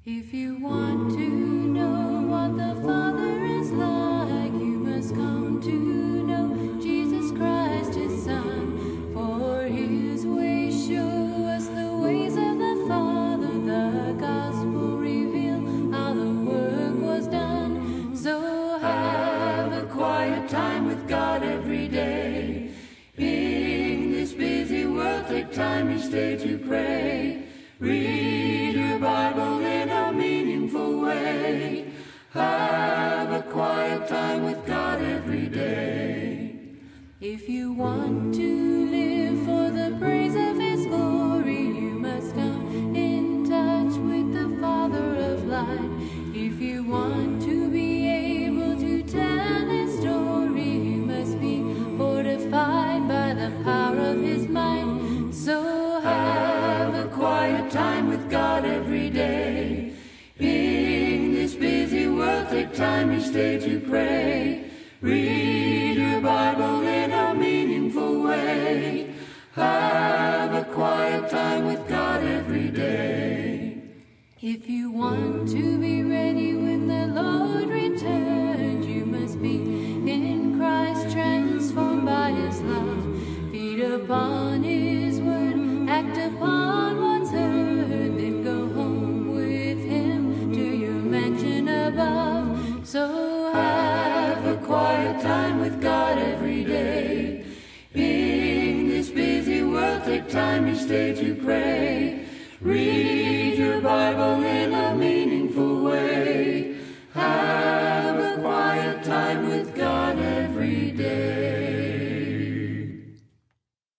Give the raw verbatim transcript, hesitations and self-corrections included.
If you want to know what the Father is like, you must come to know Jesus Christ, His Son. For His ways show us the ways of the Father. The Gospel reveal how the work was done. So have a quiet time with God every day. In this busy world, take time each day to pray. Read your Bible in a meaningful way. Have a quiet time with God every day. If you want to live for the praise of His glory, you must come in touch with the Father of light. If you want to be able to tell His story, you must be fortified by the power of His might. So have a quiet time with God every day. In this busy world, take time each day to pray. Read your Bible in a meaningful way. Have a quiet time with God every day. If you want to be ready when the Lord returns, you must be in Christ, transformed by His love. Feed upon His word, act upon what's heard, then go home with Him to your mansion above. So have a quiet time with God every day. In this busy world, take time each day to pray. Read your Bible in a meaningful way. Have